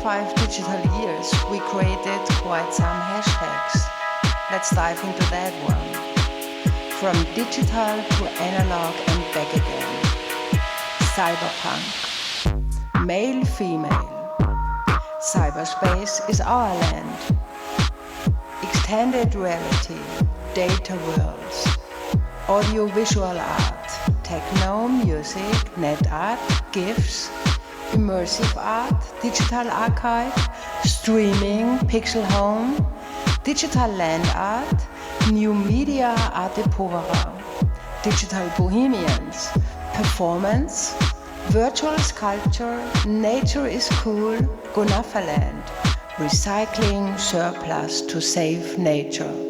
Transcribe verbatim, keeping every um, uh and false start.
five digital years, we created quite some hashtags. Let's dive into that one. From digital to analog and back again. Cyberpunk. Male, female. Cyberspace is our land. Extended reality. Data worlds. Audiovisual art. Techno, music, net art, GIFs. Immersive art, digital archive, streaming, pixel home, digital land art, new media arte povera, digital bohemians, performance, virtual sculpture, nature is cool, Gunnafaland, recycling surplus to save nature.